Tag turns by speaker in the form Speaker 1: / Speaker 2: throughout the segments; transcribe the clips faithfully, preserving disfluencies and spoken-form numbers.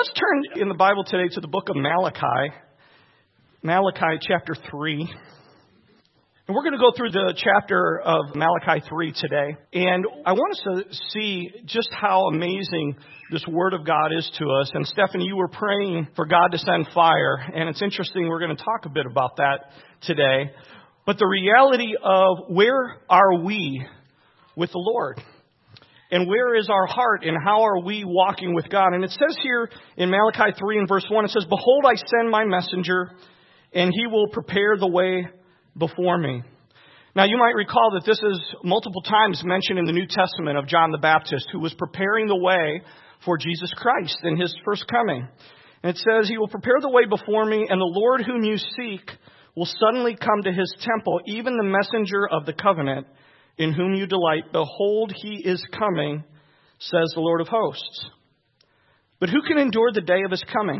Speaker 1: let's turn in the Bible today to the book of Malachi, Malachi chapter three. And we're going to go through the chapter of Malachi three today. And I want us to see just how amazing this Word of God is to us. And Stephanie, you were praying for God to send fire. And it's interesting, we're going to talk a bit about that today. But the reality of where are we with the Lord? And where is our heart, and how are we walking with God? And it says here in Malachi three and verse one, it says, "Behold, I send my messenger, and he will prepare the way before me." Now, you might recall that this is multiple times mentioned in the New Testament of John the Baptist, who was preparing the way for Jesus Christ in his first coming. And it says, "He will prepare the way before me, and the Lord whom you seek will suddenly come to his temple, even the messenger of the covenant, in whom you delight. Behold, he is coming, says the Lord of hosts. But who can endure the day of his coming?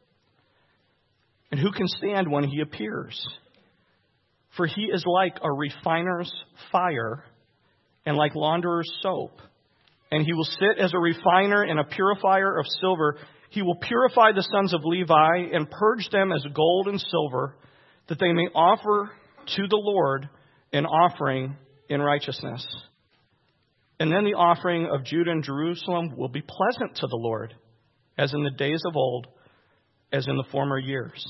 Speaker 1: And who can stand when he appears? For he is like a refiner's fire and like launderer's soap. And he will sit as a refiner and a purifier of silver. He will purify the sons of Levi and purge them as gold and silver, that they may offer to the Lord an offering in righteousness. And then the offering of Judah and Jerusalem will be pleasant to the Lord, as in the days of old, as in the former years."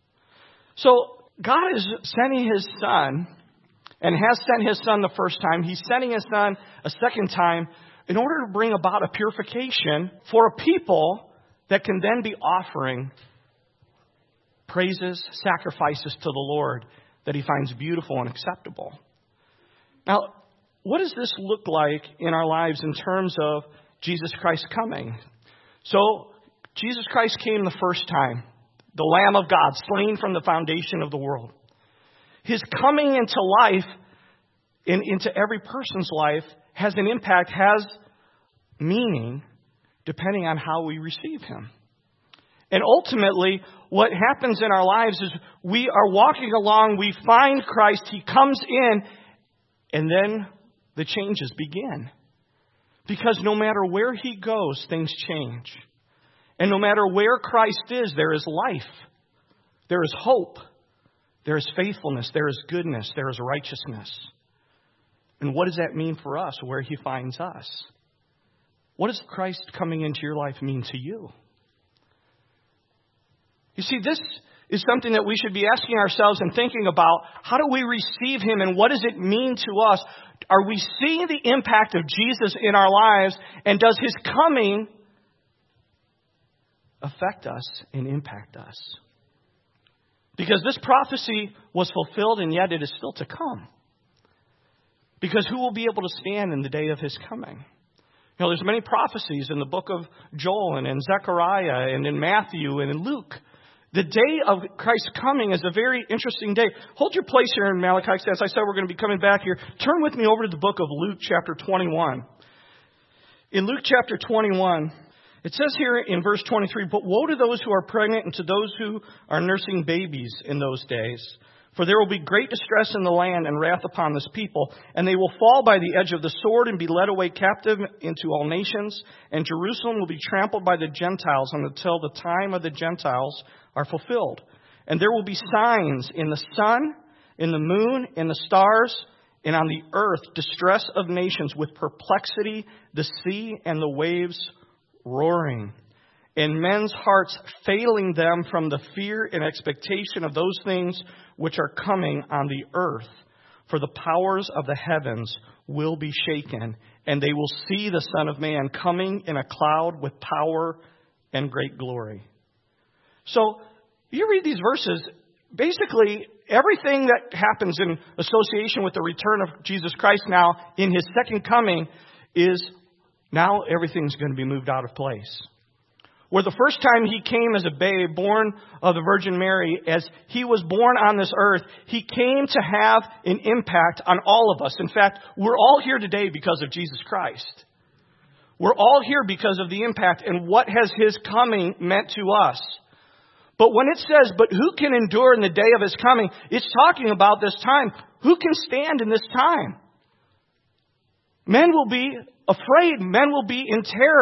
Speaker 1: So God is sending his Son, and has sent his Son the first time. He's sending his Son a second time in order to bring about a purification for a people that can then be offering praises, sacrifices to the Lord that he finds beautiful and acceptable. Now, what does this look like in our lives in terms of Jesus Christ coming? So, Jesus Christ came the first time, the Lamb of God, slain from the foundation of the world. His coming into life, in, into every person's life, has an impact, has meaning, depending on how we receive him. And ultimately, what happens in our lives is we are walking along, we find Christ, he comes in, and then the changes begin. Because no matter where he goes, things change. And no matter where Christ is, there is life. There is hope. There is faithfulness. There is goodness. There is righteousness. And what does that mean for us, where he finds us? What does Christ coming into your life mean to you? You see, this is something that we should be asking ourselves and thinking about. How do we receive him, and what does it mean to us? Are we seeing the impact of Jesus in our lives, and does his coming affect us and impact us? Because this prophecy was fulfilled, and yet it is still to come. Because who will be able to stand in the day of his coming? You know, there's many prophecies in the book of Joel and in Zechariah and in Matthew and in Luke. The day of Christ's coming is a very interesting day. Hold your place here in Malachi. As I said, we're going to be coming back here. Turn with me over to the book of Luke chapter twenty-one. In Luke chapter twenty-one, it says here in verse twenty-three, "But woe to those who are pregnant and to those who are nursing babies in those days. For there will be great distress in the land and wrath upon this people, and they will fall by the edge of the sword and be led away captive into all nations, and Jerusalem will be trampled by the Gentiles until the time of the Gentiles are fulfilled. And there will be signs in the sun, in the moon, in the stars, and on the earth, distress of nations with perplexity, the sea and the waves roaring, and men's hearts failing them from the fear and expectation of those things which are coming on the earth. For the powers of the heavens will be shaken, and they will see the Son of Man coming in a cloud with power and great glory." So, you read these verses, basically everything that happens in association with the return of Jesus Christ now in his second coming is now everything's going to be moved out of place. Where the first time he came as a babe, born of the Virgin Mary, as he was born on this earth, he came to have an impact on all of us. In fact, we're all here today because of Jesus Christ. We're all here because of the impact and what has his coming meant to us. But when it says, "But who can endure in the day of his coming?" it's talking about this time. Who can stand in this time? Men will be afraid. Men will be in terror.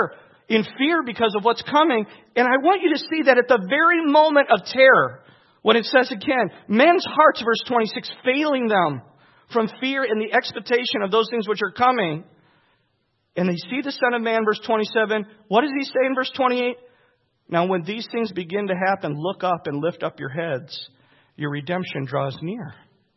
Speaker 1: in fear because of what's coming. And I want you to see that at the very moment of terror, when it says again, men's hearts, verse twenty-six, failing them from fear and the expectation of those things which are coming. And they see the Son of Man, verse twenty-seven. What does he say in verse twenty-eight? Now when these things begin to happen, look up and lift up your heads. Your redemption draws near.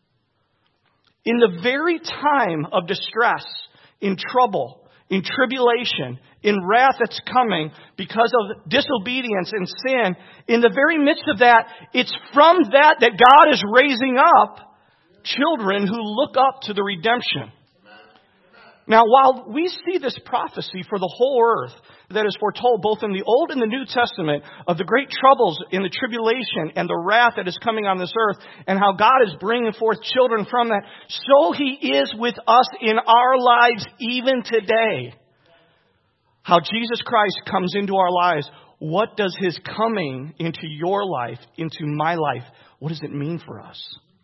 Speaker 1: In the very time of distress, in trouble, in tribulation, in wrath that's coming because of disobedience and sin, in the very midst of that, it's from that that God is raising up children who look up to the redemption. Now, while we see this prophecy for the whole earth that is foretold both in the Old and the New Testament of the great troubles in the tribulation and the wrath that is coming on this earth and how God is bringing forth children from that, so He is with us in our lives even today. How Jesus Christ comes into our lives. What does His coming into your life, into my life, what does it mean for us?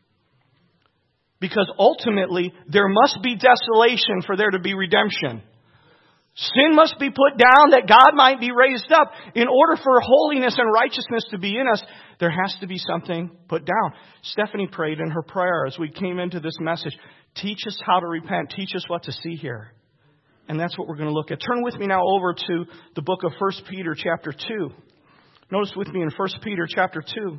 Speaker 1: Because ultimately, there must be desolation for there to be redemption. Sin must be put down that God might be raised up. In order for holiness and righteousness to be in us, there has to be something put down. Stephanie prayed in her prayer as we came into this message, teach us how to repent, teach us what to see here. And that's what we're going to look at. Turn with me now over to the book of First Peter chapter two. Notice with me in First Peter chapter two.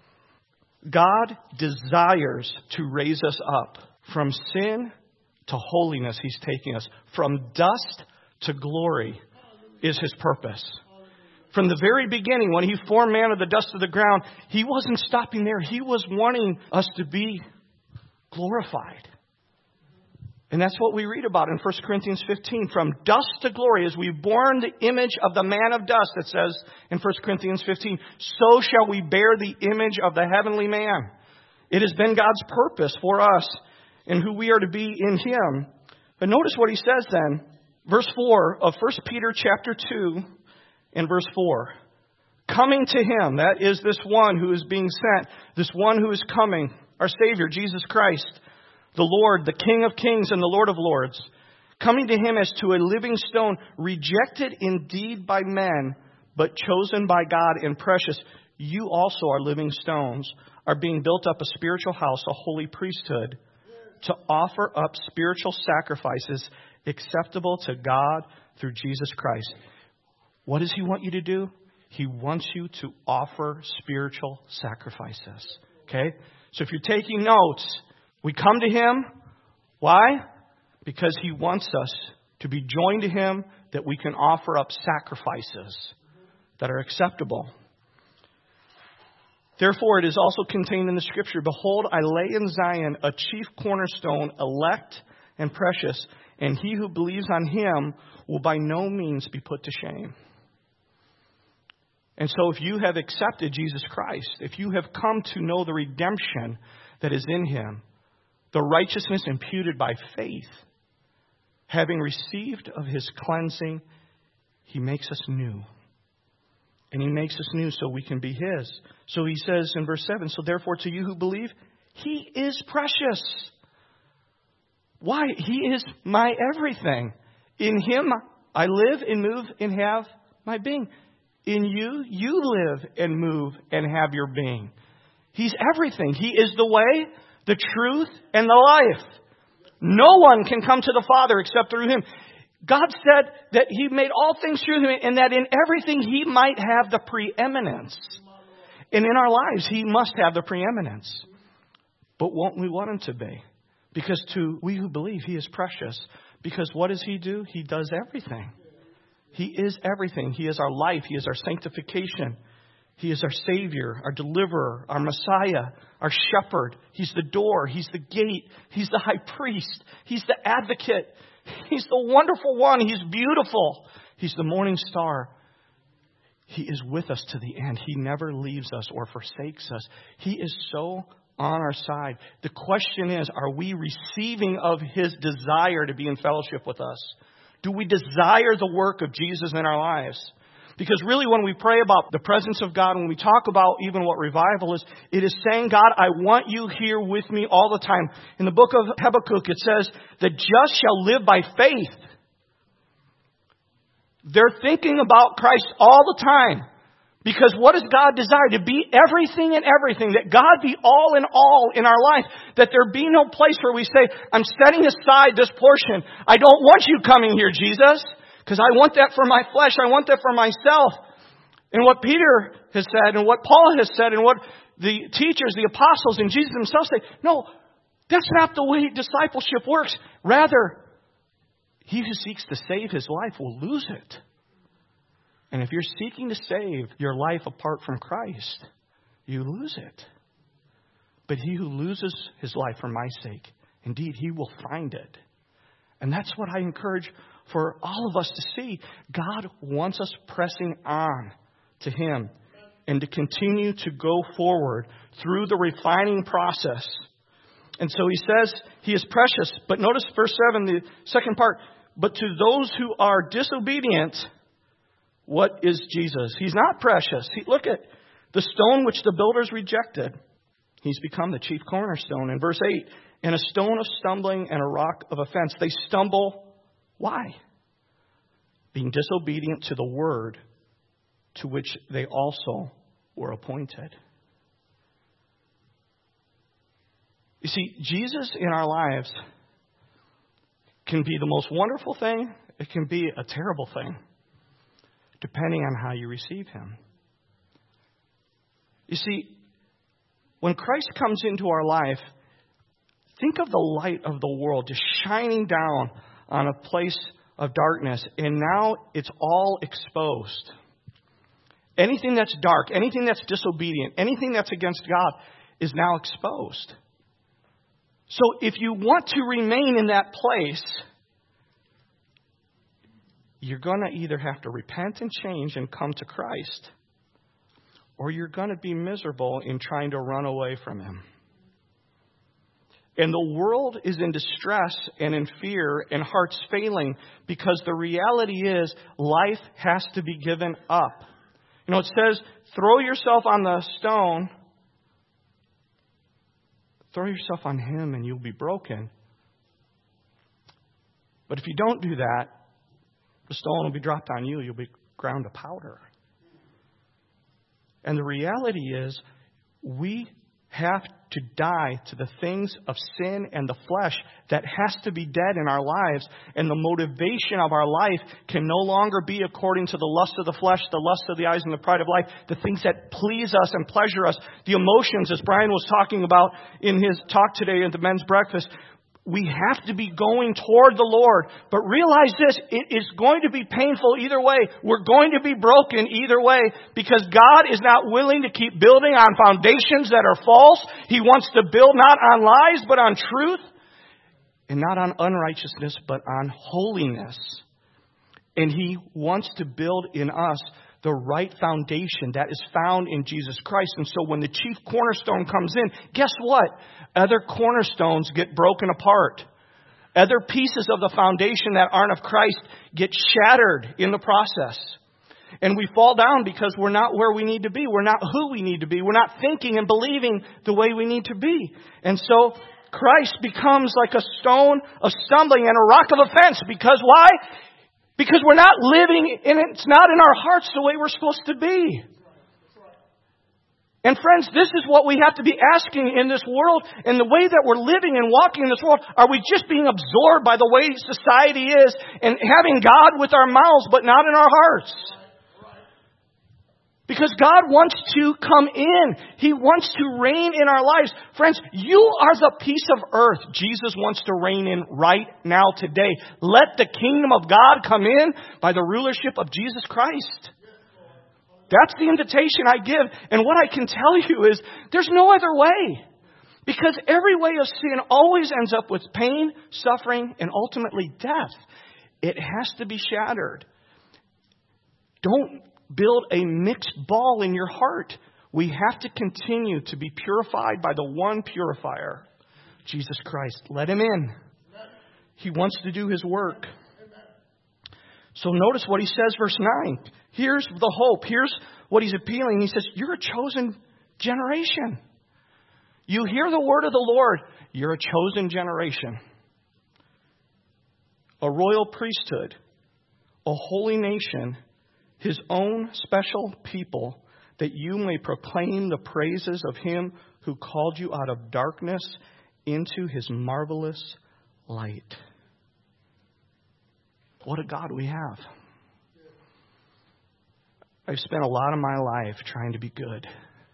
Speaker 1: God desires to raise us up from sin to holiness. He's taking us from dust to glory is His purpose. From the very beginning, when He formed man of the dust of the ground, He wasn't stopping there. He was wanting us to be glorified. And that's what we read about in First Corinthians fifteen. From dust to glory, as we've borne the image of the man of dust, it says in First Corinthians fifteen, so shall we bear the image of the heavenly man. It has been God's purpose for us and who we are to be in Him. But notice what he says then. Verse four of First Peter chapter two and verse four. Coming to Him, that is this one who is being sent, this one who is coming, our Savior, Jesus Christ, the Lord, the King of kings and the Lord of lords, coming to Him as to a living stone, rejected indeed by men, but chosen by God and precious. You also are living stones, are being built up a spiritual house, a holy priesthood, to offer up spiritual sacrifices acceptable to God through Jesus Christ. What does He want you to do? He wants you to offer spiritual sacrifices. Okay? So if you're taking notes, we come to Him. Why? Because He wants us to be joined to Him, that we can offer up sacrifices that are acceptable. Therefore, it is also contained in the Scripture, behold, I lay in Zion a chief cornerstone, elect and precious, and he who believes on Him will by no means be put to shame. And so if you have accepted Jesus Christ, if you have come to know the redemption that is in Him, the righteousness imputed by faith, having received of His cleansing, He makes us new. And He makes us new so we can be His. So He says in verse seven, so therefore to you who believe, He is precious. Why? He is my everything. In Him I live and move and have my being. In you, you live and move and have your being. He's everything. He is the way, the truth, and the life. No one can come to the Father except through Him. God said that He made all things through Him and that in everything He might have the preeminence. And in our lives, He must have the preeminence. But won't we want Him to be? Because to we who believe, He is precious. Because what does He do? He does everything. He is everything. He is our life. He is our sanctification. He is our Savior, our deliverer, our Messiah, our shepherd. He's the door. He's the gate. He's the high priest. He's the advocate. He's the wonderful one. He's beautiful. He's the morning star. He is with us to the end. He never leaves us or forsakes us. He is so on our side. The question is, are we receiving of His desire to be in fellowship with us? Do we desire the work of Jesus in our lives? Because really when we pray about the presence of God, when we talk about even what revival is, it is saying, God, I want you here with me all the time. In the book of Habakkuk, it says, the just shall live by faith. They're thinking about Christ all the time. Because what does God desire? To be everything and everything. That God be all in all in our life. That there be no place where we say, I'm setting aside this portion. I don't want you coming here, Jesus. Because I want that for my flesh. I want that for myself. And what Peter has said and what Paul has said and what the teachers, the apostles and Jesus themselves say, no, that's not the way discipleship works. Rather, he who seeks to save his life will lose it. And if you're seeking to save your life apart from Christ, you lose it. But he who loses his life for my sake, indeed, he will find it. And that's what I encourage for all of us to see. God wants us pressing on to him and to continue to go forward through the refining process. And so he says he is precious. But notice verse seven, the second part. But to those who are disobedient, what is Jesus? He's not precious. He, look at the stone which the builders rejected. He's become the chief cornerstone. In verse eight, and a stone of stumbling and a rock of offense. They stumble. Why? Being disobedient to the word to which they also were appointed. You see, Jesus in our lives can be the most wonderful thing. It can be a terrible thing, depending on how you receive him. You see, when Christ comes into our life, think of the light of the world just shining down on a place of darkness, and now it's all exposed. Anything that's dark, anything that's disobedient, anything that's against God is now exposed. So if you want to remain in that place, you're going to either have to repent and change and come to Christ, or you're going to be miserable in trying to run away from him. And the world is in distress and in fear and hearts failing because the reality is life has to be given up. You know, it says, throw yourself on the stone, throw yourself on him and you'll be broken. But if you don't do that, the stone will be dropped on you. You'll be ground to powder. And the reality is, we have to die to the things of sin and the flesh that has to be dead in our lives. And the motivation of our life can no longer be according to the lust of the flesh, the lust of the eyes, and the pride of life. The things that please us and pleasure us. The emotions, as Brian was talking about in his talk today at the men's breakfast. We have to be going toward the Lord. But realize this, it is going to be painful either way. We're going to be broken either way because God is not willing to keep building on foundations that are false. He wants to build not on lies, but on truth. And not on unrighteousness, but on holiness. And He wants to build in us the right foundation that is found in Jesus Christ. And so when the chief cornerstone comes in, guess what? Other cornerstones get broken apart. Other pieces of the foundation that aren't of Christ get shattered in the process. And we fall down because we're not where we need to be. We're not who we need to be. We're not thinking and believing the way we need to be. And so Christ becomes like a stone of stumbling and a rock of offense. Because why? Because we're not living, and it's not in our hearts the way we're supposed to be. And friends, this is what we have to be asking in this world, and the way that we're living and walking in this world. Are we just being absorbed by the way society is and having God with our mouths but not in our hearts? Because God wants to come in. He wants to reign in our lives. Friends, you are the piece of earth Jesus wants to reign in right now today. Let the kingdom of God come in by the rulership of Jesus Christ. That's the invitation I give. And what I can tell you is there's no other way. Because every way of sin always ends up with pain, suffering, and ultimately death. It has to be shattered. Don't build a mixed ball in your heart. We have to continue to be purified by the one purifier, Jesus Christ. Let Him in. He wants to do His work. So notice what He says, verse nine. Here's the hope. Here's what He's appealing. He says, you're a chosen generation. You hear the word of the Lord. You're a chosen generation. A royal priesthood. a holy nation, his own special people, that you may proclaim the praises of him who called you out of darkness into his marvelous light. What a God we have. I've spent a lot of my life trying to be good.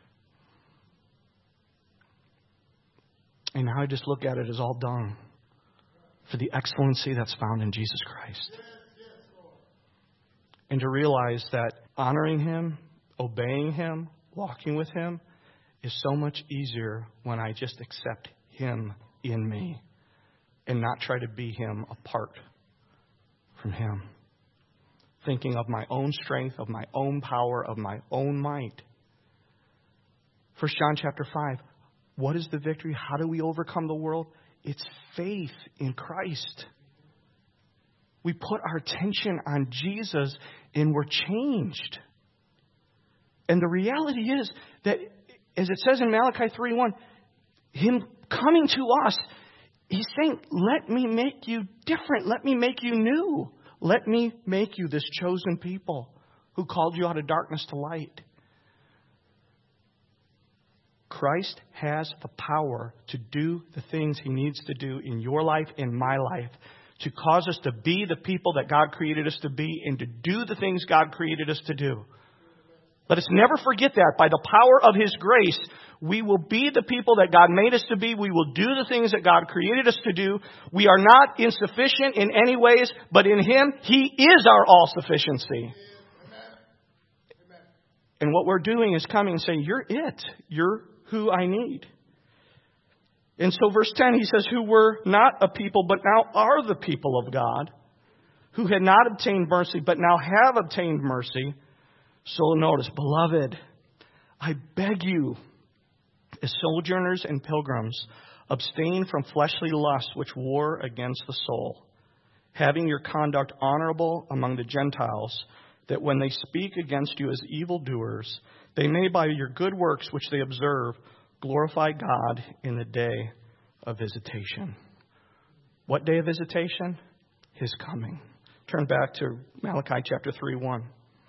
Speaker 1: And now I just look at it as all dung for the excellency that's found in Jesus Christ. And to realize that honoring him, obeying him, walking with him is so much easier when I just accept him in me and not try to be him apart from him. Thinking of my own strength, of my own power, of my own might. First John chapter five. What is the victory? How do we overcome the world? It's faith in Christ. We put our attention on Jesus and we're changed. And the reality is that, as it says in Malachi three one, him coming to us, he's saying, let me make you different. Let me make you new. Let me make you this chosen people who called you out of darkness to light. Christ has the power to do the things he needs to do in your life, in my life, to cause us to be the people that God created us to be and to do the things God created us to do. Let us never forget that. By the power of his grace, we will be the people that God made us to be. We will do the things that God created us to do. We are not insufficient in any ways, but in him, he is our all-sufficiency. And what we're doing is coming and saying, you're it. You're who I need. And so verse ten, he says, who were not a people, but now are the people of God, who had not obtained mercy, but now have obtained mercy. So notice, beloved, I beg you, as sojourners and pilgrims, abstain from fleshly lusts which war against the soul, having your conduct honorable among the Gentiles, that when they speak against you as evildoers, they may by your good works which they observe glorify God in the day of visitation. What day of visitation? His coming. Turn back to Malachi chapter three one.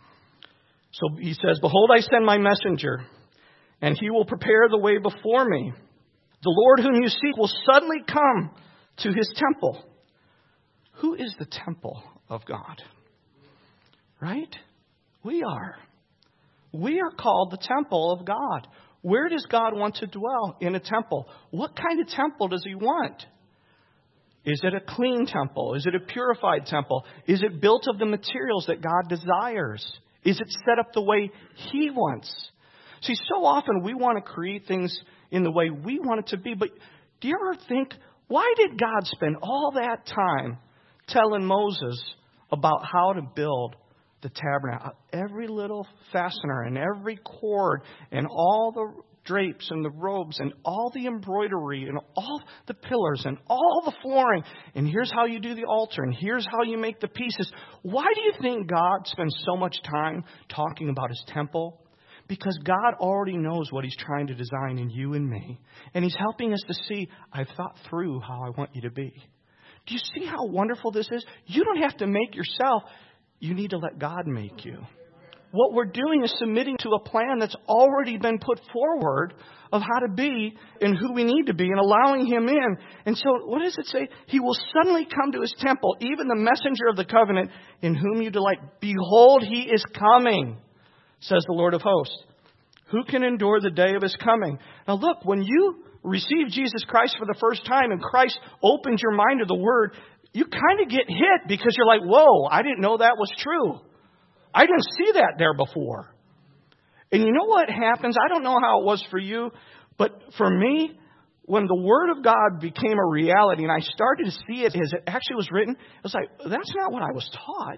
Speaker 1: So he says, behold, I send my messenger, and he will prepare the way before me. The Lord whom you seek will suddenly come to his temple. Who is the temple of God? Right? We are. We are called the temple of God. Where does God want to dwell? In a temple. What kind of temple does he want? Is it a clean temple? Is it a purified temple? Is it built of the materials that God desires? Is it set up the way he wants? See, so often we want to create things in the way we want it to be. But do you ever think, why did God spend all that time telling Moses about how to build the tabernacle? Every little fastener and every cord and all the drapes and the robes and all the embroidery and all the pillars and all the flooring. And here's how you do the altar. And here's how you make the pieces. Why do you think God spends so much time talking about his temple? Because God already knows what he's trying to design in you and me. And he's helping us to see, I've thought through how I want you to be. Do you see how wonderful this is? You don't have to make yourself. You need to let God make you. What we're doing is submitting to a plan that's already been put forward of how to be and who we need to be and allowing him in. And so what does it say? He will suddenly come to his temple, even the messenger of the covenant in whom you delight. Behold, he is coming, says the Lord of hosts. Who can endure the day of his coming? Now look, when you receive Jesus Christ for the first time and Christ opens your mind to the word, you kind of get hit because you're like, whoa, I didn't know that was true. I didn't see that there before. And you know what happens? I don't know how it was for you, but for me, when the Word of God became a reality and I started to see it as it actually was written, it was like, that's not what I was taught.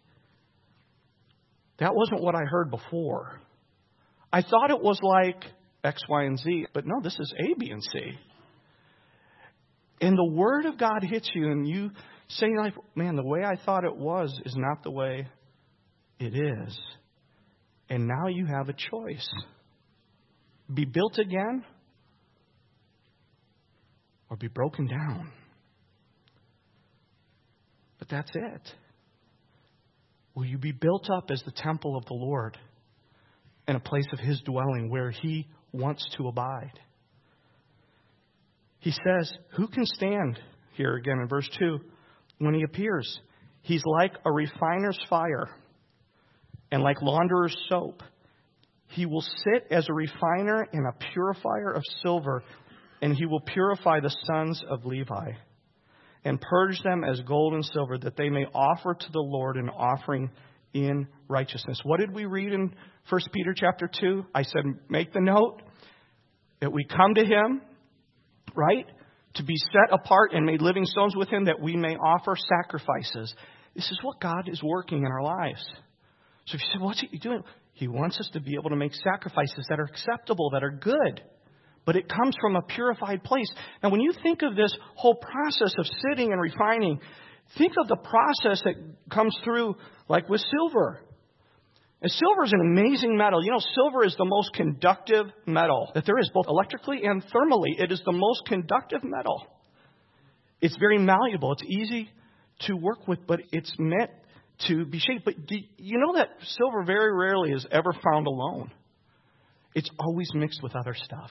Speaker 1: That wasn't what I heard before. I thought it was like X, Y, and Z, but no, this is A, B, and C. And the Word of God hits you and you say, like, man, the way I thought it was is not the way it is. And now you have a choice. Be built again or be broken down. But that's it. will you be built up as the temple of the Lord and a place of His dwelling where He wants to abide. He says, who can stand, here again in verse two, when He appears? He's like a refiner's fire and like launderer's soap. He will sit as a refiner and a purifier of silver, and He will purify the sons of Levi and purge them as gold and silver, that they may offer to the Lord an offering in righteousness. What did we read in First Peter chapter two? I said, make the note that we come to Him, right, to be set apart and made living stones with Him, that we may offer sacrifices. This is what God is working in our lives. So if you say, what's He doing? He wants us to be able to make sacrifices that are acceptable, that are good. But it comes from a purified place. Now, when you think of this whole process of sitting and refining, think of the process that comes through, like with silver. And silver is an amazing metal. You know, silver is the most conductive metal that there is, both electrically and thermally. It is the most conductive metal. It's very malleable. It's easy to work with, but it's meant to be shaped. But do you know that silver very rarely is ever found alone? It's always mixed with other stuff.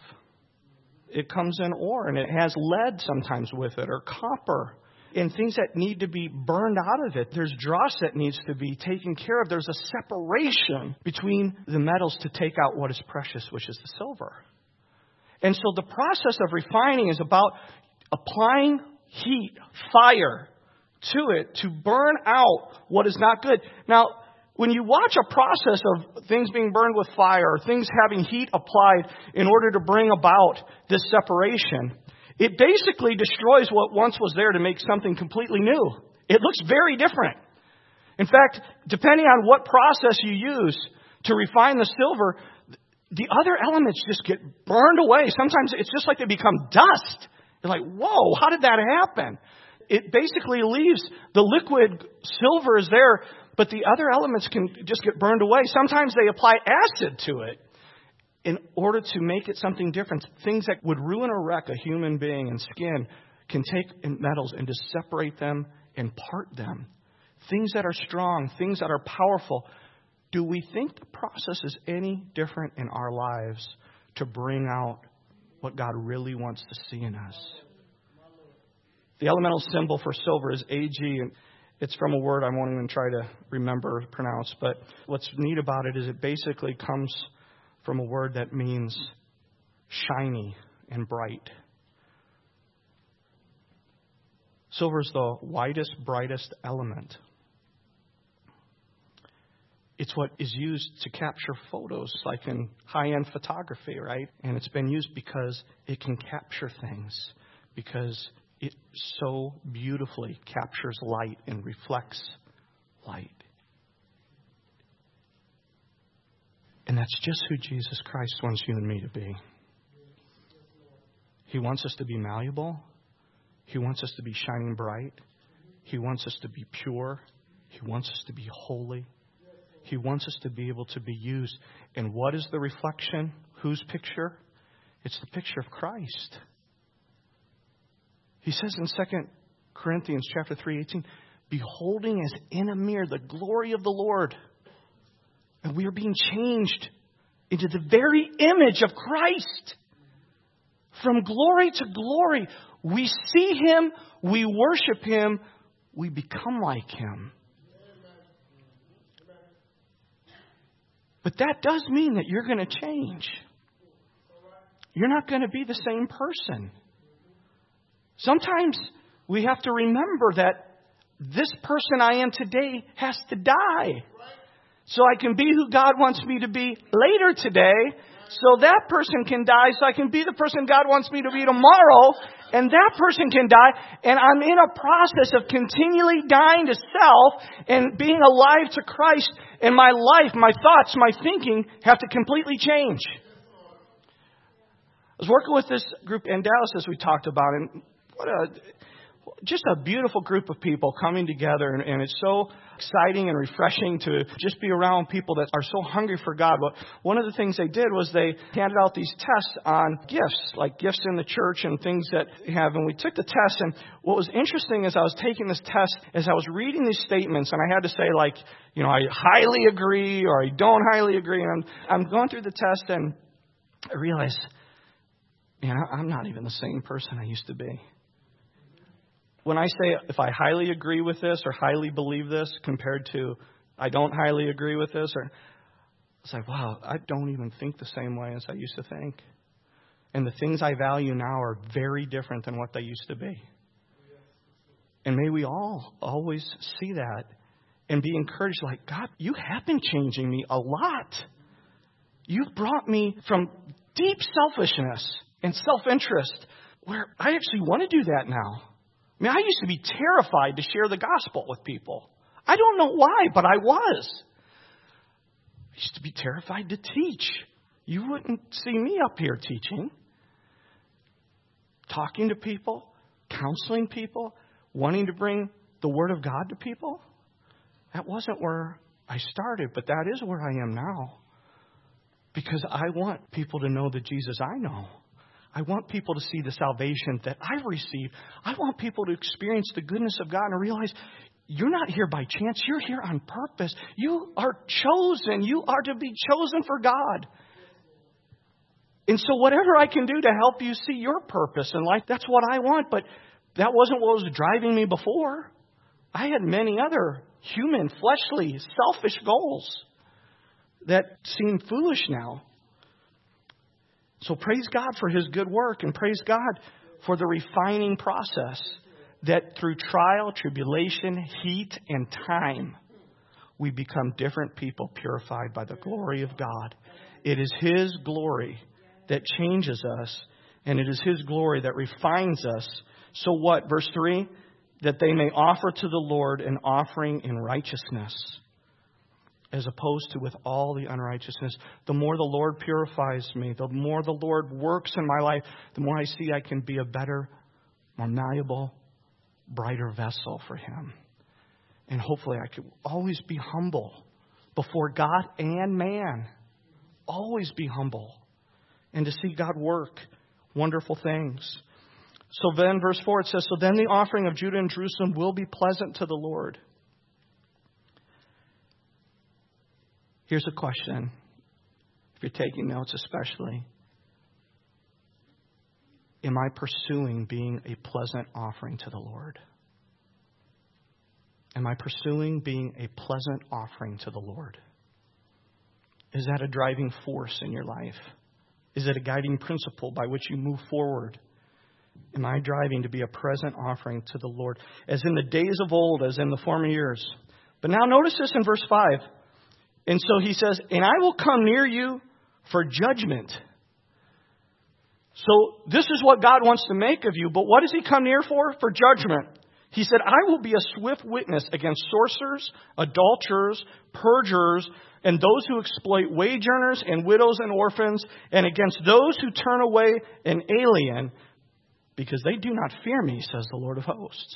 Speaker 1: It comes in ore, and it has lead sometimes with it, or copper, and things that need to be burned out of it. There's dross that needs to be taken care of. There's a separation between the metals to take out what is precious, which is the silver. And so the process of refining is about applying heat, fire to it to burn out what is not good. Now, when you watch a process of things being burned with fire, or things having heat applied in order to bring about this separation, it basically destroys what once was there to make something completely new. It looks very different. In fact, depending on what process you use to refine the silver, the other elements just get burned away. Sometimes it's just like they become dust. You're like, whoa, how did that happen? It basically leaves the liquid silver is there, but the other elements can just get burned away. Sometimes they apply acid to it in order to make it something different. Things that would ruin or wreck a human being and skin can take metals and just separate them and part them. Things that are strong, things that are powerful. Do we think the process is any different in our lives to bring out what God really wants to see in us? The elemental symbol for silver is A G, and it's from a word I won't even try to remember or pronounce. But what's neat about it is it basically comes from a word that means shiny and bright. Silver is the whitest, brightest element. It's what is used to capture photos, like in high-end photography, right? And it's been used because it can capture things, because it so beautifully captures light and reflects light. And that's just who Jesus Christ wants you and me to be. He wants us to be malleable. He wants us to be shining bright. He wants us to be pure. He wants us to be holy. He wants us to be able to be used. And what is the reflection? Whose picture? It's the picture of Christ. He says in Second Corinthians chapter three eighteen, beholding as in a mirror the glory of the Lord. And we are being changed into the very image of Christ. From glory to glory. We see Him, we worship Him, we become like Him. But that does mean that you're going to change. You're not going to be the same person. Sometimes we have to remember that this person I am today has to die. So I can be who God wants me to be later today. So that person can die. So I can be the person God wants me to be tomorrow. And that person can die. And I'm in a process of continually dying to self and being alive to Christ. And my life, my thoughts, my thinking have to completely change. I was working with this group in Dallas, as we talked about. And what a, just a beautiful group of people coming together, and, and it's so exciting and refreshing to just be around people that are so hungry for God. But one of the things they did was they handed out these tests on gifts, like gifts in the church and things that we have. And we took the test, and what was interesting is I was taking this test, as I was reading these statements, and I had to say, like, you know, I highly agree or I don't highly agree. And I'm, I'm going through the test, and I realized, man, I'm not even the same person I used to be. When I say if I highly agree with this or highly believe this compared to I don't highly agree with this, or it's like, wow, I don't even think the same way as I used to think. And the things I value now are very different than what they used to be. And may we all always see that and be encouraged, like, God, you have been changing me a lot. You've brought me from deep selfishness and self-interest where I actually want to do that now. I mean, I used to be terrified to share the gospel with people. I don't know why, but I was. I used to be terrified to teach. You wouldn't see me up here teaching. Talking to people, counseling people, wanting to bring the Word of God to people. That wasn't where I started, but that is where I am now. Because I want people to know the Jesus I know. I want people to see the salvation that I've received. I want people to experience the goodness of God and realize you're not here by chance. You're here on purpose. You are chosen. You are to be chosen for God. And so whatever I can do to help you see your purpose in life, that's what I want. But that wasn't what was driving me before. I had many other human, fleshly, selfish goals that seem foolish now. So praise God for His good work, and praise God for the refining process that through trial, tribulation, heat, and time, we become different people purified by the glory of God. It is His glory that changes us, and it is His glory that refines us. So what? Verse three, that they may offer to the Lord an offering in righteousness, as opposed to with all the unrighteousness. The more the Lord purifies me, the more the Lord works in my life, the more I see I can be a better, more malleable, brighter vessel for Him. And hopefully I can always be humble before God and man. Always be humble. And to see God work wonderful things. So then, verse four, it says, so then the offering of Judah and Jerusalem will be pleasant to the Lord. Here's a question, if you're taking notes especially. Am I pursuing being a pleasant offering to the Lord? Am I pursuing being a pleasant offering to the Lord? Is that a driving force in your life? Is it a guiding principle by which you move forward? Am I driving to be a present offering to the Lord? As in the days of old, as in the former years. But now notice this in verse five. And so he says, and I will come near you for judgment. So this is what God wants to make of you. But what does He come near for? For judgment. He said, I will be a swift witness against sorcerers, adulterers, perjurers, and those who exploit wage earners and widows and orphans, and against those who turn away an alien, because they do not fear me, says the Lord of hosts.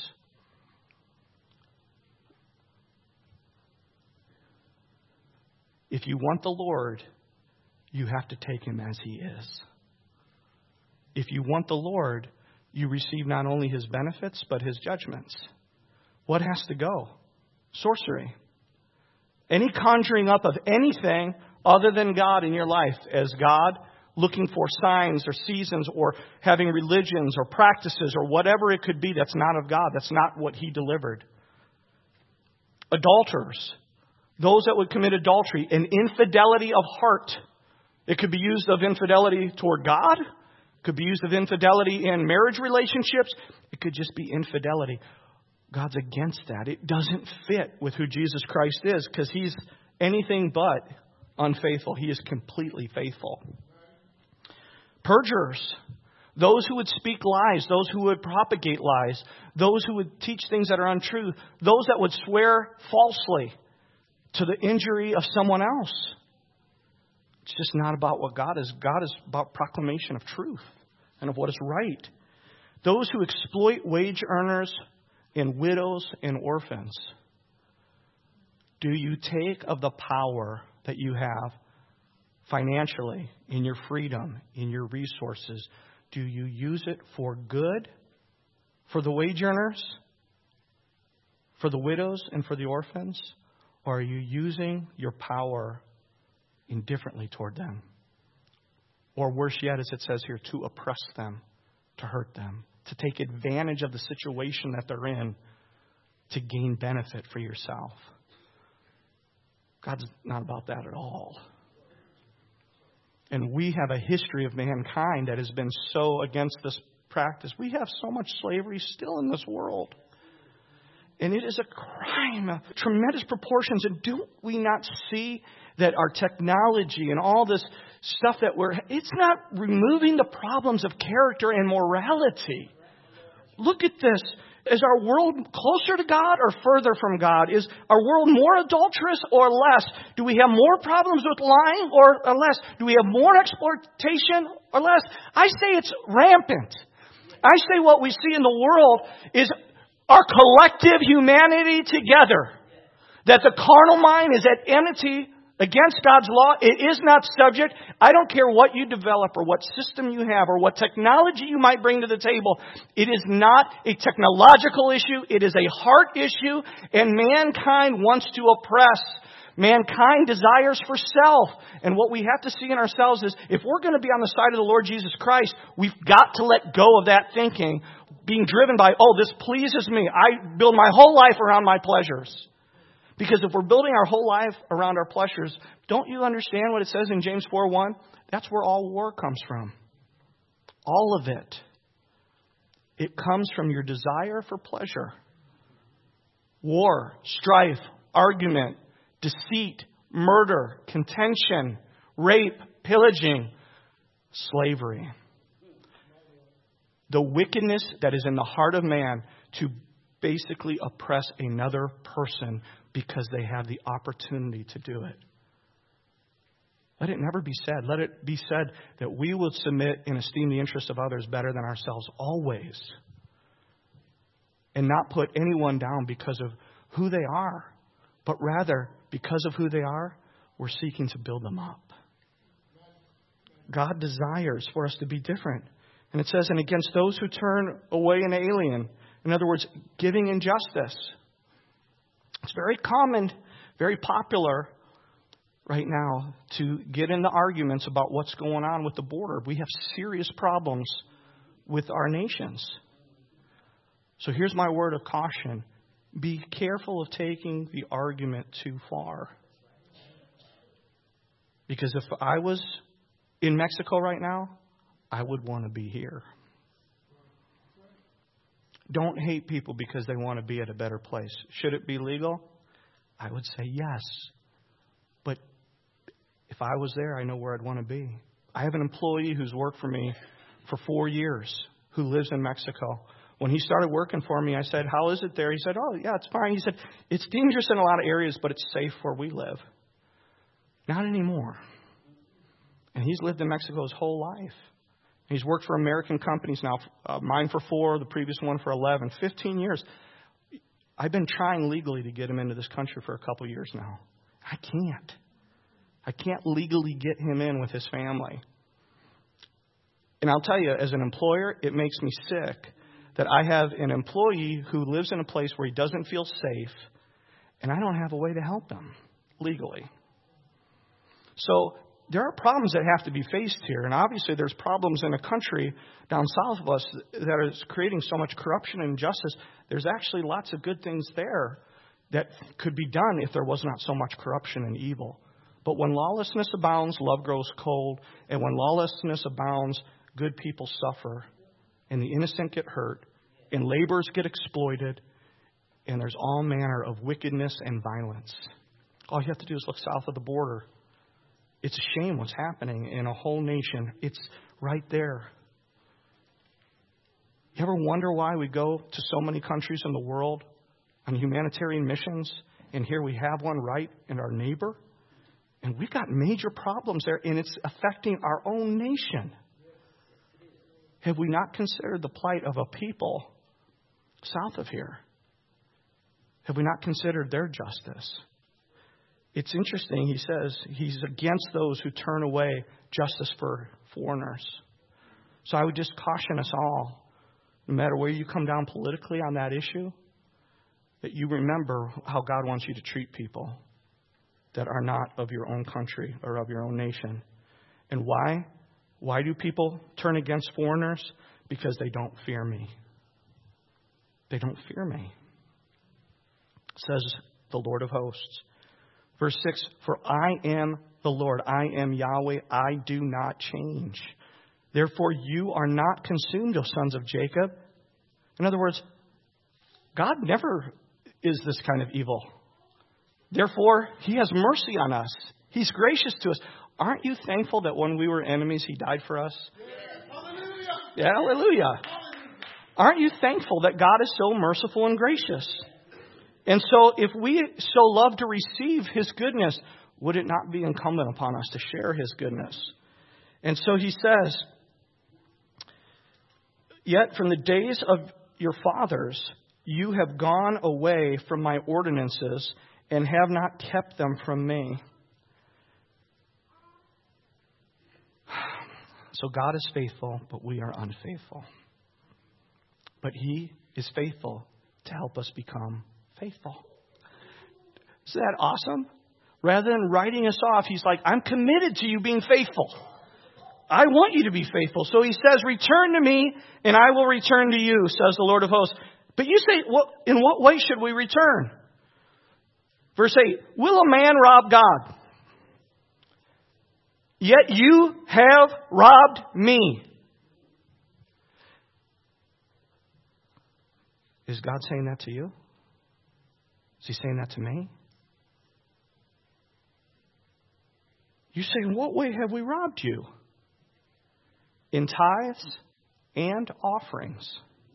Speaker 1: If you want the Lord, you have to take Him as He is. If you want the Lord, you receive not only His benefits, but His judgments. What has to go? Sorcery. Any conjuring up of anything other than God in your life as God, looking for signs or seasons or having religions or practices or whatever it could be that's not of God. That's not what He delivered. Adulterers. Those that would commit adultery, an infidelity of heart. It could be used of infidelity toward God. It could be used of infidelity in marriage relationships. It could just be infidelity. God's against that. It doesn't fit with who Jesus Christ is because He's anything but unfaithful. He is completely faithful. Perjurers. Those who would speak lies. Those who would propagate lies. Those who would teach things that are untrue. Those that would swear falsely to the injury of someone else. It's just not about what God is. God is about proclamation of truth and of what is right. Those who exploit wage earners, and widows and orphans? Do you take of the power that you have financially, in your freedom, in your resources? Do you use it for good, for the wage earners, for the widows, and for the orphans? Or are you using your power indifferently toward them? Or worse yet, as it says here, to oppress them, to hurt them, to take advantage of the situation that they're in to gain benefit for yourself? God's not about that at all. And we have a history of mankind that has been so against this practice. We have so much slavery still in this world. And it is a crime of tremendous proportions. And do we not see that our technology and all this stuff that we're... It's not removing the problems of character and morality. Look at this. Is our world closer to God or further from God? Is our world more adulterous or less? Do we have more problems with lying or less? Do we have more exploitation or less? I say it's rampant. I say what we see in the world is our collective humanity together. That the carnal mind is at enmity against God's law. It is not subject. I don't care what you develop or what system you have or what technology you might bring to the table. It is not a technological issue. It is a heart issue. And mankind wants to oppress. Mankind desires for self. And what we have to see in ourselves is if we're going to be on the side of the Lord Jesus Christ, we've got to let go of that thinking, being driven by, oh, this pleases me. I build my whole life around my pleasures. Because if we're building our whole life around our pleasures, don't you understand what it says in James four one? That's where all war comes from. All of it. It comes from your desire for pleasure. War, strife, argument, deceit, murder, contention, rape, pillaging, slavery. The wickedness that is in the heart of man to basically oppress another person because they have the opportunity to do it. Let it never be said. Let it be said that we will submit and esteem the interests of others better than ourselves always. And not put anyone down because of who they are. But rather, because of who they are, we're seeking to build them up. God desires for us to be different. And it says, and against those who turn away an alien. In other words, giving injustice. It's very common, very popular right now to get into arguments about what's going on with the border. We have serious problems with our nations. So here's my word of caution. Be careful of taking the argument too far. Because if I was in Mexico right now, I would want to be here. Don't hate people because they want to be at a better place. Should it be legal? I would say yes. But if I was there, I know where I'd want to be. I have an employee who's worked for me for four years who lives in Mexico. When he started working for me, I said, how is it there? He said, oh, yeah, it's fine. He said, it's dangerous in a lot of areas, but it's safe where we live. Not anymore. And he's lived in Mexico his whole life. He's worked for American companies now, uh, mine for four, the previous one for eleven, fifteen years. I've been trying legally to get him into this country for a couple of years now. I can't. I can't legally get him in with his family. And I'll tell you, as an employer, it makes me sick that I have an employee who lives in a place where he doesn't feel safe, and I don't have a way to help him legally. So there are problems that have to be faced here. And obviously there's problems in a country down south of us that is creating so much corruption and injustice. There's actually lots of good things there that could be done if there was not so much corruption and evil. But when lawlessness abounds, love grows cold. And when lawlessness abounds, good people suffer. And the innocent get hurt. And laborers get exploited. And there's all manner of wickedness and violence. All you have to do is look south of the border. It's a shame what's happening in a whole nation. It's right there. You ever wonder why we go to so many countries in the world on humanitarian missions, and here we have one right in our neighbor? And we've got major problems there, and it's affecting our own nation. Have we not considered the plight of a people south of here? Have we not considered their justice? It's interesting, he says, he's against those who turn away justice for foreigners. So I would just caution us all, no matter where you come down politically on that issue, that you remember how God wants you to treat people that are not of your own country or of your own nation. And why? Why do people turn against foreigners? Because they don't fear me. They don't fear me, says the Lord of hosts. Verse six, for I am the Lord, I am Yahweh, I do not change. Therefore you are not consumed, O sons of Jacob. In other words, God never is this kind of evil. Therefore, he has mercy on us. He's gracious to us. Aren't you thankful that when we were enemies, he died for us?
Speaker 2: Yes. Hallelujah.
Speaker 1: Yeah, hallelujah. Aren't you thankful that God is so merciful and gracious? And so if we so love to receive his goodness, would it not be incumbent upon us to share his goodness? And so he says, yet from the days of your fathers, you have gone away from my ordinances and have not kept them from me. So God is faithful, but we are unfaithful. But he is faithful to help us become faithful. Isn't that awesome? Rather than writing us off, he's like, I'm committed to you being faithful. I want you to be faithful. So he says, return to me and I will return to you, says the Lord of hosts. But you say, well, in what way should we return? Verse eight, will a man rob God? Yet you have robbed me. Is God saying that to you? Is he saying that to me? You say, in what way have we robbed you? In tithes and offerings.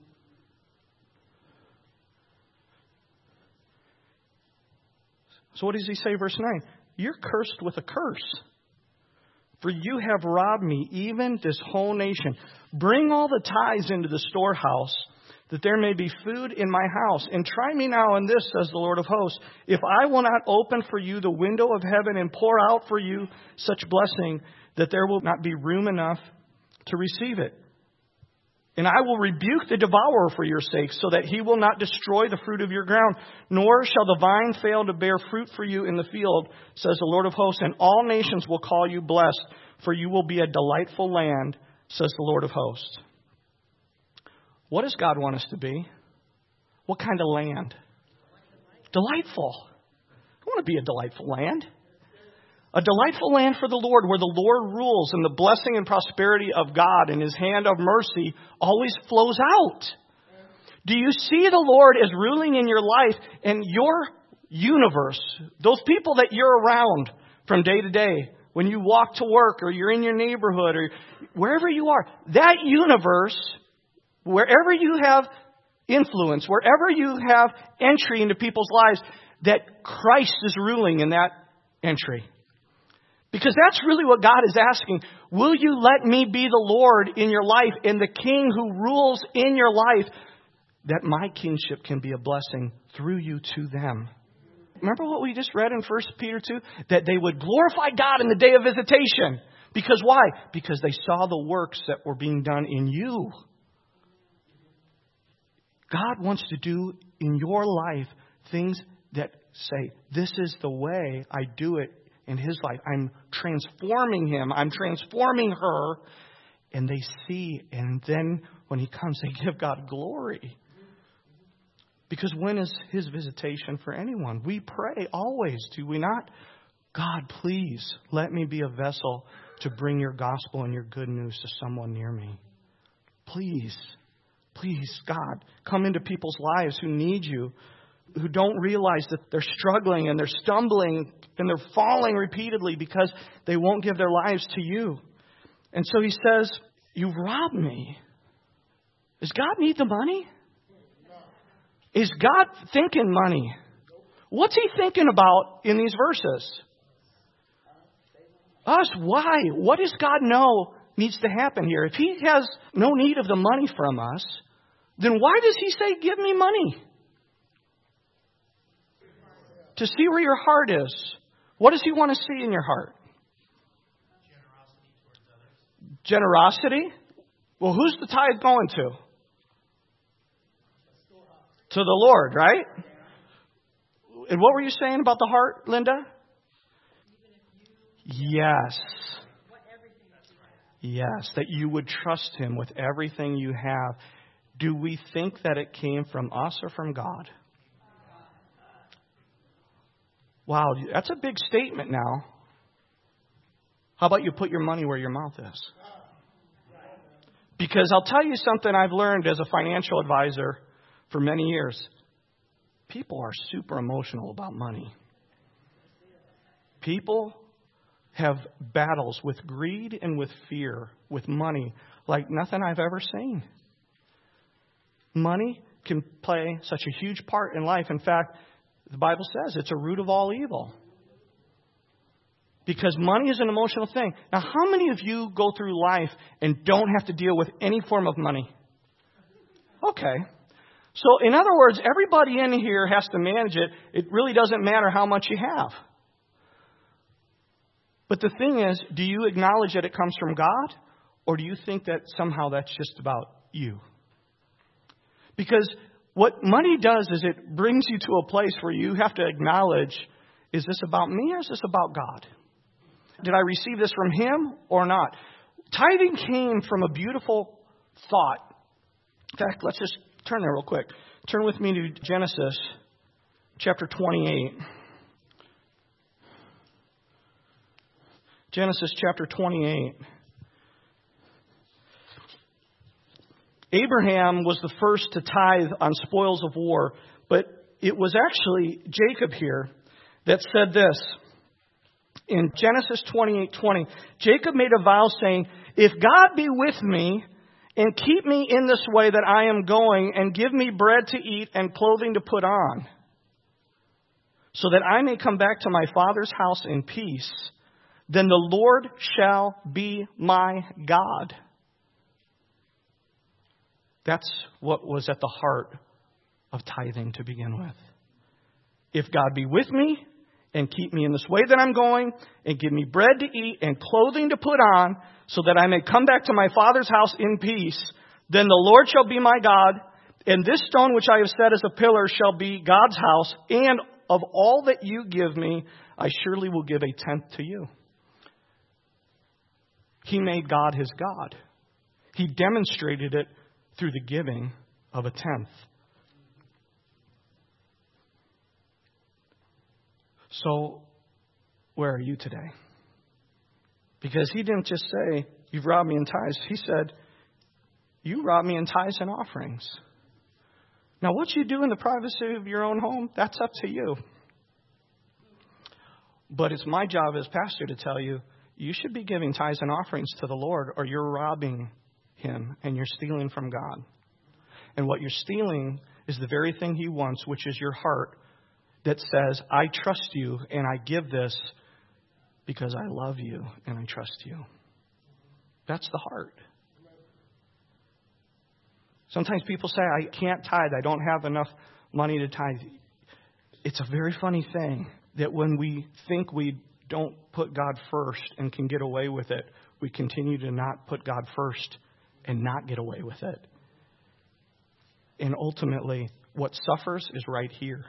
Speaker 1: So what does he say, verse nine? You're cursed with a curse. For you have robbed me, even this whole nation. Bring all the tithes into the storehouse, that there may be food in my house. And try me now in this, says the Lord of hosts, if I will not open for you the window of heaven and pour out for you such blessing, that there will not be room enough to receive it. And I will rebuke the devourer for your sake, so that he will not destroy the fruit of your ground, nor shall the vine fail to bear fruit for you in the field, says the Lord of hosts. And all nations will call you blessed, for you will be a delightful land, says the Lord of hosts. What does God want us to be? What kind of land? Delightful. I want to be a delightful land. A delightful land for the Lord, where the Lord rules and the blessing and prosperity of God and his hand of mercy always flows out. Do you see the Lord as ruling in your life and your universe? Those people that you're around from day to day, when you walk to work or you're in your neighborhood or wherever you are, that universe, wherever you have influence, wherever you have entry into people's lives, that Christ is ruling in that entry. Because that's really what God is asking. Will you let me be the Lord in your life and the King who rules in your life, that my kingship can be a blessing through you to them? Remember what we just read in First Peter two? That they would glorify God in the day of visitation. Because why? Because they saw the works that were being done in you. God wants to do in your life things that say, this is the way I do it in his life. I'm transforming him. I'm transforming her. And they see. And then when he comes, they give God glory. Because when is his visitation for anyone? We pray always, do we not? God, please let me be a vessel to bring your gospel and your good news to someone near me. Please, please, God, come into people's lives who need you, who don't realize that they're struggling and they're stumbling and they're falling repeatedly because they won't give their lives to you. And so he says, you've robbed me. Does God need the money? Is God thinking money? What's he thinking about in these verses? Us. Why? What does God know needs to happen here? If he has no need of the money from us, then why does he say, give me money? to see where your heart is. What does He want to see in your heart? Generosity? Well, who's the tithe going to? To the Lord, right? And what were you saying about the heart, Linda? Yes. Yes, that you would trust Him with everything you have. Do we think that it came from us or from God? Wow, that's a big statement now. How about you put your money where your mouth is? Because I'll tell you something I've learned as a financial advisor for many years. People are super emotional about money. People have battles with greed and with fear, with money, like nothing I've ever seen. Money can play such a huge part in life. In fact, the Bible says it's a root of all evil. Because money is an emotional thing. Now, how many of you go through life and don't have to deal with any form of money? Okay. So, in other words, everybody in here has to manage it. It really doesn't matter how much you have. But the thing is, do you acknowledge that it comes from God? Or do you think that somehow that's just about you? Because what money does is it brings you to a place where you have to acknowledge, is this about me or is this about God? Did I receive this from Him or not? Tithing came from a beautiful thought. In fact, let's just turn there real quick. Turn with me to Genesis chapter twenty-eight. Genesis chapter twenty-eight. Abraham was the first to tithe on spoils of war, but it was actually Jacob here that said this. In Genesis twenty-eight twenty, Jacob made a vow saying, if God be with me and keep me in this way that I am going and give me bread to eat and clothing to put on, so that I may come back to my father's house in peace, then the Lord shall be my God. That's what was at the heart of tithing to begin with. If God be with me and keep me in this way that I'm going, and give me bread to eat and clothing to put on, so that I may come back to my father's house in peace, then the Lord shall be my God, and this stone which I have set as a pillar shall be God's house, and of all that you give me, I surely will give a tenth to you. He made God his God. He demonstrated it through the giving of a tenth. So, where are you today? Because he didn't just say, you've robbed me in tithes. He said, you robbed me in tithes and offerings. Now, what you do in the privacy of your own home, that's up to you. But it's my job as pastor to tell you, you should be giving tithes and offerings to the Lord, or you're robbing Him and you're stealing from God. And what you're stealing is the very thing He wants, which is your heart that says, I trust you and I give this because I love you and I trust you. That's the heart. Sometimes people say, I can't tithe. I don't have enough money to tithe. It's a very funny thing that when we think we don't put God first and can get away with it, we continue to not put God first and not get away with it. And ultimately, what suffers is right here.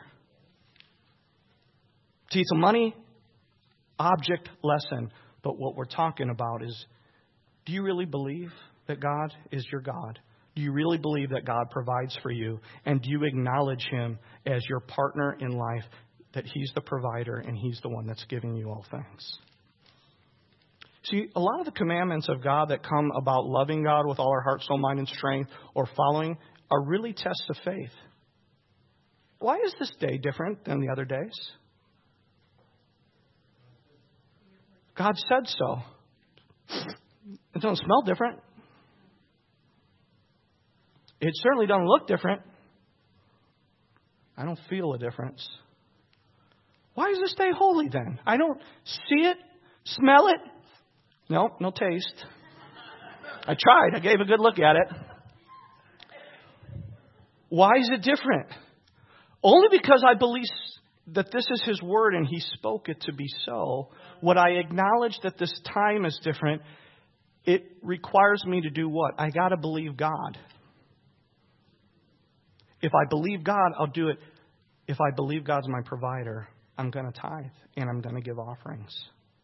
Speaker 1: See, it's a money object lesson, but what we're talking about is, do you really believe that God is your God? Do you really believe that God provides for you? And do you acknowledge Him as your partner in life, that He's the provider and He's the one that's giving you all things? See, a lot of the commandments of God that come about loving God with all our heart, soul, mind, and strength, or following, are really tests of faith. Why is this day different than the other days? God said so. It doesn't smell different. It certainly doesn't look different. I don't feel a difference. Why is this day holy then? I don't see it, smell it. No, no taste. I tried. I gave a good look at it. Why is it different? Only because I believe that this is His word and He spoke it to be so, would I acknowledge that this time is different? It requires me to do what? I got to believe God. If I believe God, I'll do it. If I believe God's my provider, I'm going to tithe and I'm going to give offerings.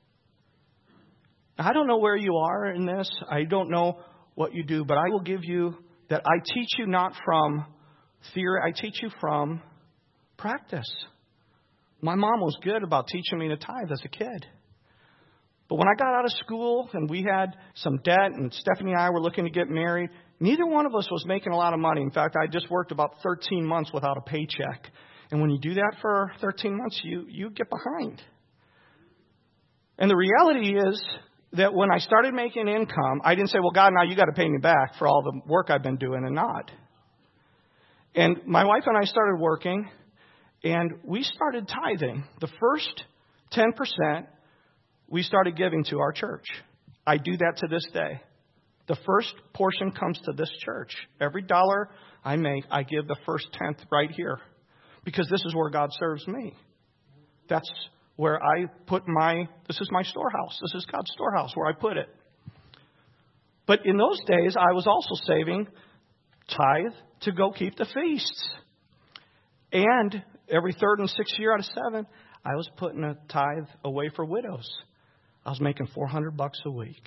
Speaker 1: I don't know where you are in this. I don't know what you do, but I will give you that I teach you not from theory. I teach you from practice. My mom was good about teaching me to tithe as a kid. But when I got out of school and we had some debt and Stephanie and I were looking to get married, neither one of us was making a lot of money. In fact, I just worked about thirteen months without a paycheck. And when you do that for thirteen months, you, you get behind. And the reality is that when I started making income, I didn't say, well, God, now you got to pay me back for all the work I've been doing and not. And my wife and I started working, and we started tithing. The first ten percent we started giving to our church. I do that to this day. The first portion comes to this church. Every dollar I make, I give the first tenth right here. Because this is where God serves me. That's where I put my, this is my storehouse. This is God's storehouse where I put it. But in those days, I was also saving tithe to go keep the feasts. And every third and sixth year out of seven, I was putting a tithe away for widows. I was making four hundred bucks a week.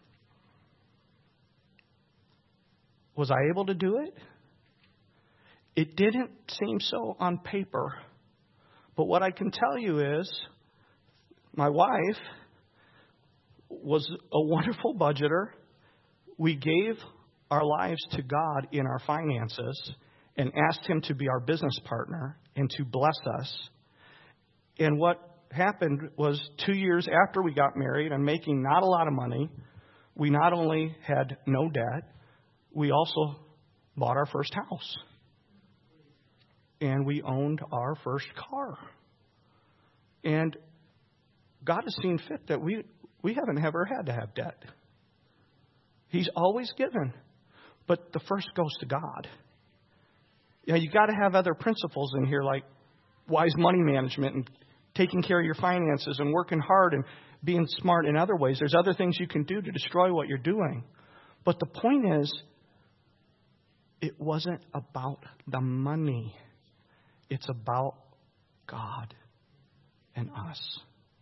Speaker 1: Was I able to do it? It didn't seem so on paper. But what I can tell you is my wife was a wonderful budgeter. We gave our lives to God in our finances and asked Him to be our business partner and to bless us. And what happened was two years after we got married and making not a lot of money, we not only had no debt, we also bought our first house. And we owned our first car. And God has seen fit that we, we haven't ever had to have debt. He's always given. But the first goes to God. Yeah, you got to have other principles in here like wise money management and taking care of your finances and working hard and being smart in other ways. There's other things you can do to destroy what you're doing. But the point is, it wasn't about the money. It's about God and us.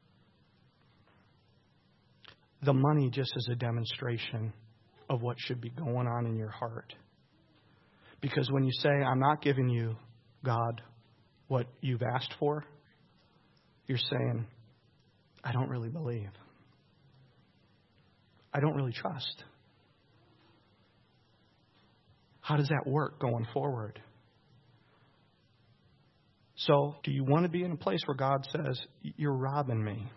Speaker 1: The money just is a demonstration of what should be going on in your heart. Because when you say, I'm not giving you, God, what you've asked for, you're saying, I don't really believe. I don't really trust. How does that work going forward? So, do you want to be in a place where God says, you're robbing me?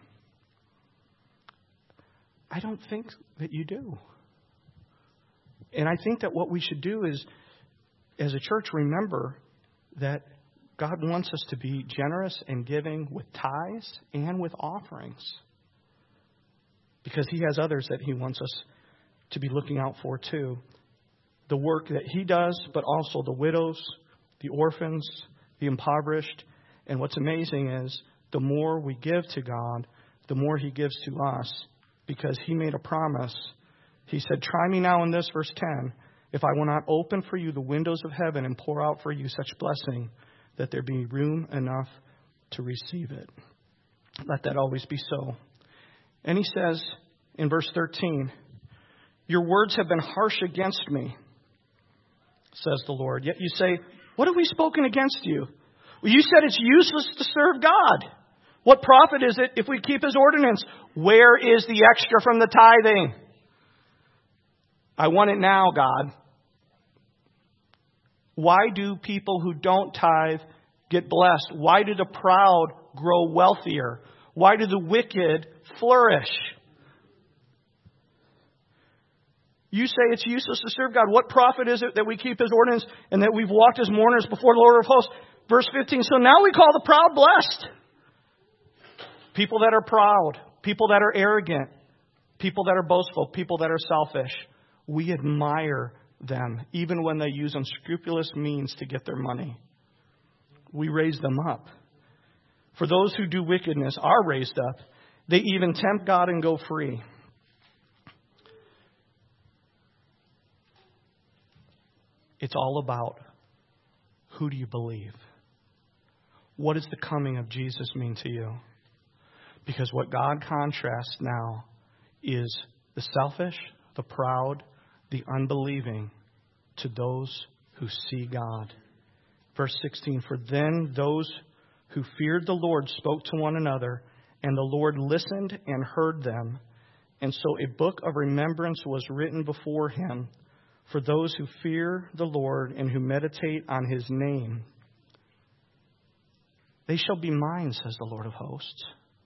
Speaker 1: I don't think that you do. And I think that what we should do is, as a church, remember that God wants us to be generous and giving with tithes and with offerings. Because He has others that He wants us to be looking out for too. The work that He does, but also the widows, the orphans, the impoverished. And what's amazing is the more we give to God, the more He gives to us. Because He made a promise. He said, try me now in this, verse ten. If I will not open for you the windows of heaven and pour out for you such blessing, that there be room enough to receive it. Let that always be so. And He says in verse thirteen, your words have been harsh against me, says the Lord. Yet you say, what have we spoken against you? Well, you said it's useless to serve God. What profit is it if we keep His ordinance? Where is the extra from the tithing? I want it now, God. Why do people who don't tithe get blessed? Why do the proud grow wealthier? Why do the wicked flourish? You say it's useless to serve God. What profit is it that we keep His ordinance and that we've walked as mourners before the Lord of hosts? Verse fifteen, so now we call the proud blessed. People that are proud, people that are arrogant, people that are boastful, people that are selfish. We admire them, even when they use unscrupulous means to get their money. We raise them up. For those who do wickedness are raised up. They even tempt God and go free. It's all about who do you believe? What does the coming of Jesus mean to you? Because what God contrasts now is the selfish, the proud, the unbelieving to those who see God. Verse sixteen, for then those who feared the Lord spoke to one another, and the Lord listened and heard them. And so a book of remembrance was written before him for those who fear the Lord and who meditate on his name. They shall be mine, says the Lord of hosts.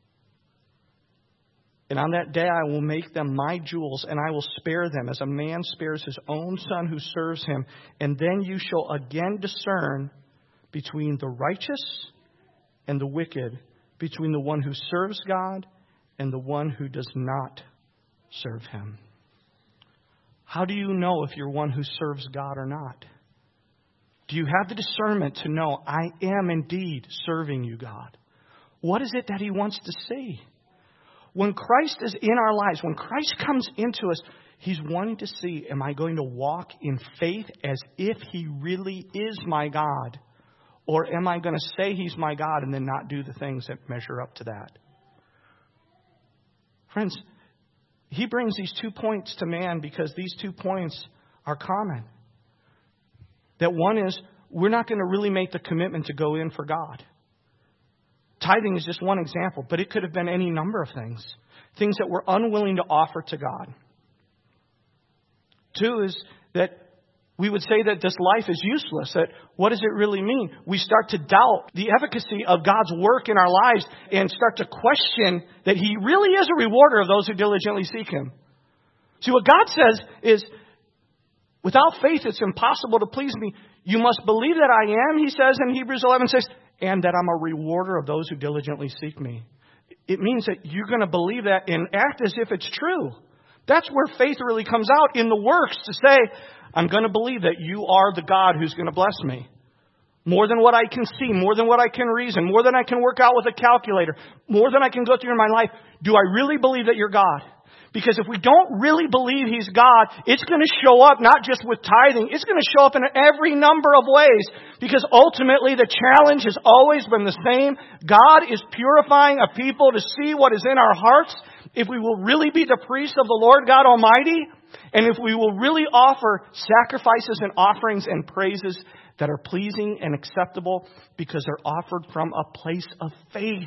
Speaker 1: And on that day I will make them my jewels, and I will spare them as a man spares his own son who serves him. And then you shall again discern between the righteous and the wicked, between the one who serves God and the one who does not serve him. How do you know if you're one who serves God or not? Do you have the discernment to know, I am indeed serving you, God? What is it that he wants to see? When Christ is in our lives, when Christ comes into us, he's wanting to see, am I going to walk in faith as if he really is my God? Or am I going to say he's my God and then not do the things that measure up to that? Friends, he brings these two points to man because these two points are common. That one is, we're not going to really make the commitment to go in for God. Tithing is just one example, but it could have been any number of things. Things that we're unwilling to offer to God. Two is that we would say that this life is useless. That what does it really mean? We start to doubt the efficacy of God's work in our lives and start to question that he really is a rewarder of those who diligently seek him. See, what God says is, without faith it's impossible to please me. You must believe that I am, he says in Hebrews eleven six, and that I'm a rewarder of those who diligently seek me. It means that you're going to believe that and act as if it's true. That's where faith really comes out in the works, to say, I'm going to believe that you are the God who's going to bless me. More than what I can see, more than what I can reason, more than I can work out with a calculator, more than I can go through in my life. Do I really believe that you're God? Because if we don't really believe he's God, it's going to show up not just with tithing. It's going to show up in every number of ways. Because ultimately the challenge has always been the same. God is purifying a people to see what is in our hearts. If we will really be the priests of the Lord God Almighty, and if we will really offer sacrifices and offerings and praises that are pleasing and acceptable because they're offered from a place of faith.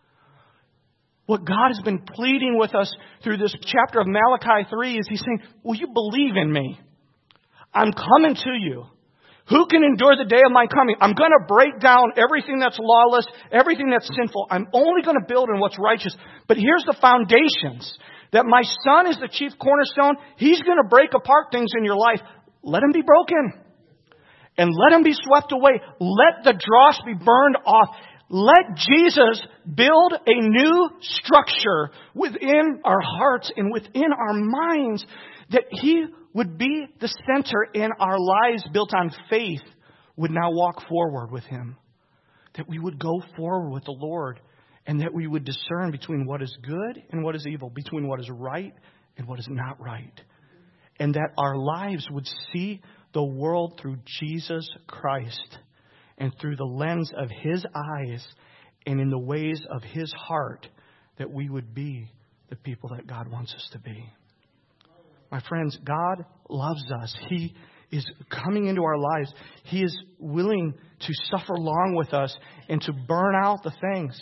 Speaker 1: What God has been pleading with us through this chapter of Malachi three is he's saying, will you believe in me? I'm coming to you. Who can endure the day of my coming? I'm going to break down everything that's lawless, everything that's sinful. I'm only going to build on what's righteous. But here's the foundations. That my son is the chief cornerstone. He's going to break apart things in your life. Let them be broken. And let them be swept away. Let the dross be burned off. Let Jesus build a new structure within our hearts and within our minds, that he would be the center, and our lives built on faith would now walk forward with him. That we would go forward with the Lord, and that we would discern between what is good and what is evil, between what is right and what is not right. And that our lives would see the world through Jesus Christ and through the lens of his eyes and in the ways of his heart, that we would be the people that God wants us to be. My friends, God loves us. He is coming into our lives. He is willing to suffer along with us and to burn out the things.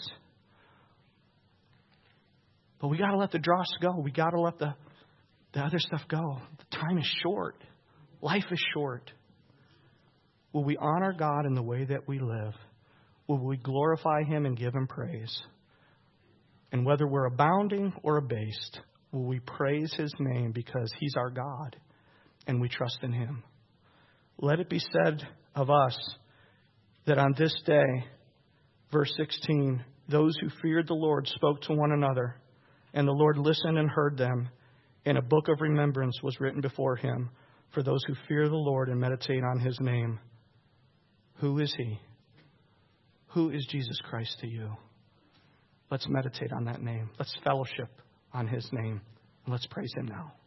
Speaker 1: But we got to let the dross go. We got to let the, the other stuff go. The time is short. Life is short. Will we honor God in the way that we live? Will we glorify him and give him praise? And whether we're abounding or abased, will we praise his name because he's our God and we trust in him? Let it be said of us that on this day, verse sixteen, those who feared the Lord spoke to one another, and the Lord listened and heard them, and a book of remembrance was written before him for those who fear the Lord and meditate on his name. Who is he? Who is Jesus Christ to you? Let's meditate on that name. Let's fellowship on his name. And let's praise him now.